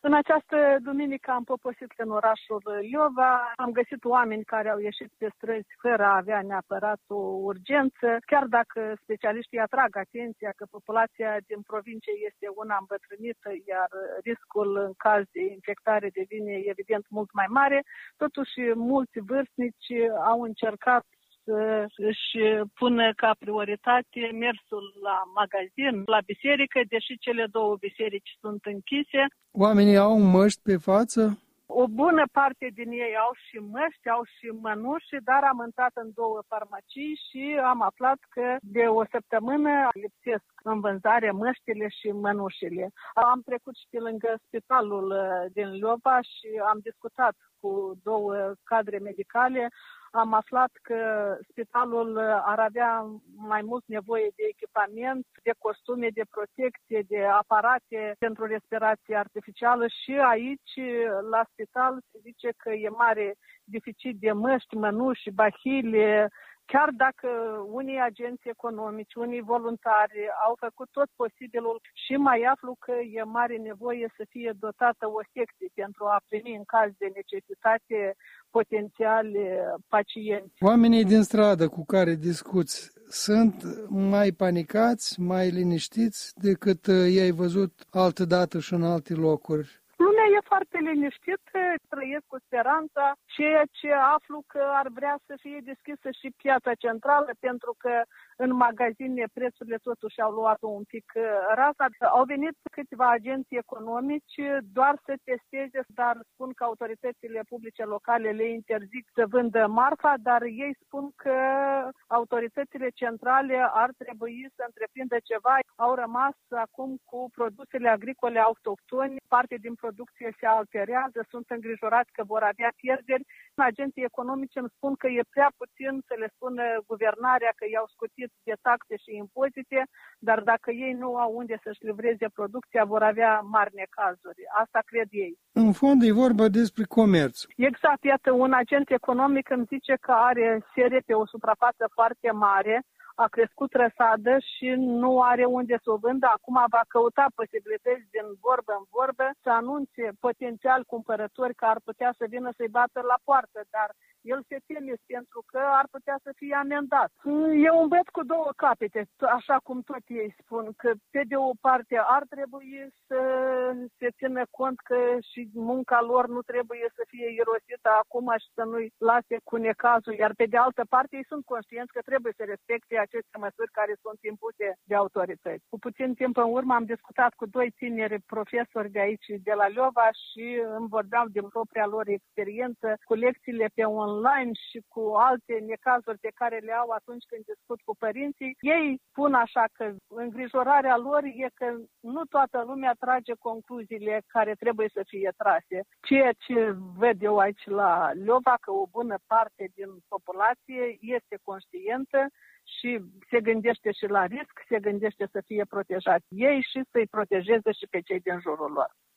În această duminică am poposit în orașul Liova, am găsit oameni care au ieșit pe străzi fără a avea neapărat o urgență, chiar dacă specialiștii atrag atenția că populația din provincie este una îmbătrânită, iar riscul în caz de infectare devine evident mult mai mare. Totuși, mulți vârstnici au încercat să își pună ca prioritate mersul la magazin, la biserică, deși cele două biserici sunt închise. Oamenii au măști pe față? O bună parte din ei au și măști, au și mănuși, dar am intrat în două farmacii și am aflat că de o săptămână lipsesc în vânzare măștile și mănușile. Am trecut și pe lângă spitalul din Liova și am discutat cu două cadre medicale. Am aflat că spitalul ar avea mai mult nevoie de echipament, de costume de protecție, de aparate pentru respirație artificială și aici, la spital, se zice că e mare deficit de măști, mănuși, bahile. Chiar dacă unii agenți economici, unii voluntari au făcut tot posibilul și mai aflu că e mare nevoie să fie dotată o secție pentru a primi în caz de necesitate potențiali pacienți. Oamenii din stradă cu care discuți sunt mai panicați, mai liniștiți decât i-ai văzut altădată și în alte locuri? Lumea e foarte liniștită, trăiesc cu speranța, ceea ce aflu că ar vrea să fie deschisă și piața centrală, pentru că în magazine prețurile totuși au luat un pic raza. Au venit câțiva agenți economici doar să testeze, dar spun că autoritățile publice locale le interzic să vândă marfa, dar ei spun că autoritățile centrale ar trebui să întreprindă ceva. Au rămas acum cu produsele agricole autohtone, parte din producție se alterează, sunt îngrijorați că vor avea pierderi. Agenții economici îmi spun că e prea puțin să le spună guvernarea că i-au scutit de taxe și impozite, dar dacă ei nu au unde să-și livreze producția, vor avea mari necazuri. Asta cred ei. În fond e vorba despre comerț. Exact, iată, un agent economic îmi zice că are serie pe o suprafață foarte mare, a crescut răsadă și nu are unde să o vândă. Acum va căuta posibilități din vorbă în vorbă să anunțe potențial cumpărători că ar putea să vină să-i bată la poartă, dar el se teme pentru că ar putea să fie amendat. E un beț cu două capete, așa cum tot ei spun, că pe de o parte ar trebui să se țină cont că și munca lor nu trebuie să fie irosită acum și să nu-i lase cu necazul, iar pe de altă parte ei sunt conștienți că trebuie să respecte aceste măsuri care sunt impuse de autorități. Cu puțin timp în urmă am discutat cu doi tineri profesori de aici, de la Liova, și îmi vorbeau din propria lor experiență cu lecțiile pe online și cu alte necazuri pe care le au atunci când discut cu părinții. Ei spun așa că îngrijorarea lor e că nu toată lumea trage concluziile care trebuie să fie trase. Ceea ce văd eu aici la Liova, că o bună parte din populație este conștientă și se gândește și la risc, se gândește să fie protejați ei și să-i protejeze și pe cei din jurul lor.